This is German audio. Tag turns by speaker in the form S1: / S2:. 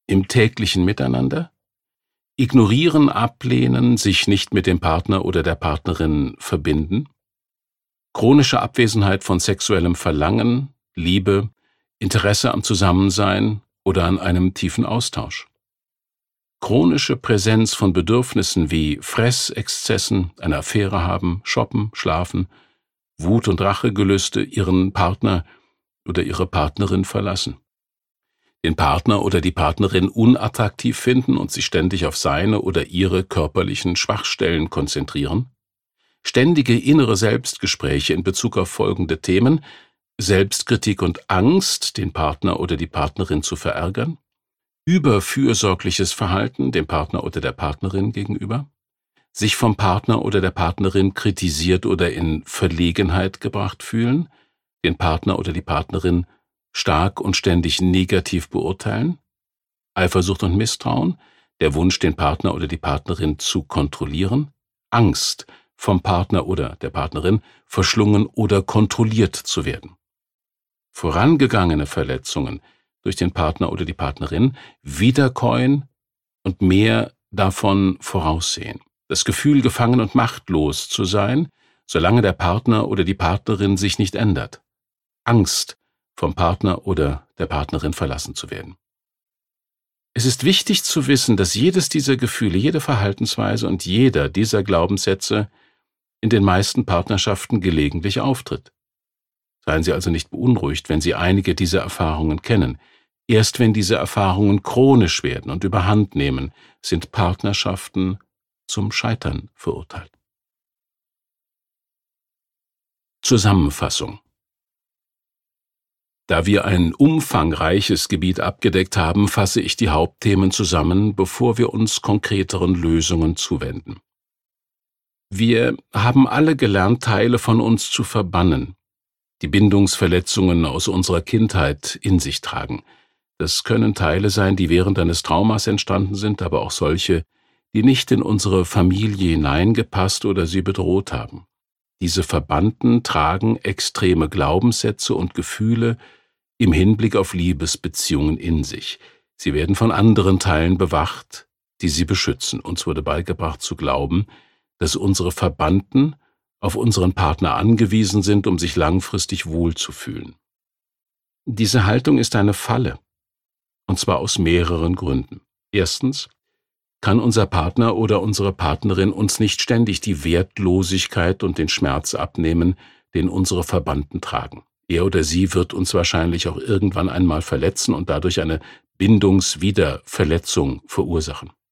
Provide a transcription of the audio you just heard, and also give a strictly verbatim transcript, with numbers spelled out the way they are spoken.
S1: im täglichen Miteinander, ignorieren, ablehnen, sich nicht mit dem Partner oder der Partnerin verbinden, chronische Abwesenheit von sexuellem Verlangen, Liebe, Interesse am Zusammensein oder an einem tiefen Austausch. Chronische Präsenz von Bedürfnissen wie Fressexzessen, eine Affäre haben, shoppen, schlafen, Wut- und Rachegelüste ihren Partner oder ihre Partnerin verlassen. Den Partner oder die Partnerin unattraktiv finden und sich ständig auf seine oder ihre körperlichen Schwachstellen konzentrieren. Ständige innere Selbstgespräche in Bezug auf folgende Themen: Selbstkritik und Angst, den Partner oder die Partnerin zu verärgern. Überfürsorgliches Verhalten dem Partner oder der Partnerin gegenüber, sich vom Partner oder der Partnerin kritisiert oder in Verlegenheit gebracht fühlen, den Partner oder die Partnerin stark und ständig negativ beurteilen, Eifersucht und Misstrauen, der Wunsch, den Partner oder die Partnerin zu kontrollieren, Angst, vom Partner oder der Partnerin verschlungen oder kontrolliert zu werden. Vorangegangene Verletzungen durch den Partner oder die Partnerin wiederkäuen und mehr davon voraussehen. Das Gefühl, gefangen und machtlos zu sein, solange der Partner oder die Partnerin sich nicht ändert. Angst, vom Partner oder der Partnerin verlassen zu werden. Es ist wichtig zu wissen, dass jedes dieser Gefühle, jede Verhaltensweise und jeder dieser Glaubenssätze in den meisten Partnerschaften gelegentlich auftritt. Seien Sie also nicht beunruhigt, wenn Sie einige dieser Erfahrungen kennen. Erst wenn diese Erfahrungen chronisch werden und überhand nehmen, sind Partnerschaften zum Scheitern verurteilt. Zusammenfassung. Da wir ein umfangreiches Gebiet abgedeckt haben, fasse ich die Hauptthemen zusammen, bevor wir uns konkreteren Lösungen zuwenden. Wir haben alle gelernt, Teile von uns zu verbannen, die Bindungsverletzungen aus unserer Kindheit in sich tragen. Das können Teile sein, die während eines Traumas entstanden sind, aber auch solche, die nicht in unsere Familie hineingepasst oder sie bedroht haben. Diese Verbannten tragen extreme Glaubenssätze und Gefühle im Hinblick auf Liebesbeziehungen in sich. Sie werden von anderen Teilen bewacht, die sie beschützen. Uns wurde beigebracht zu glauben, dass unsere Verbannten auf unseren Partner angewiesen sind, um sich langfristig wohlzufühlen. Diese Haltung ist eine Falle, und zwar aus mehreren Gründen. Erstens kann unser Partner oder unsere Partnerin uns nicht ständig die Wertlosigkeit und den Schmerz abnehmen, den unsere Verbannten tragen. Er oder sie wird uns wahrscheinlich auch irgendwann einmal verletzen und dadurch eine Bindungswiederverletzung verursachen.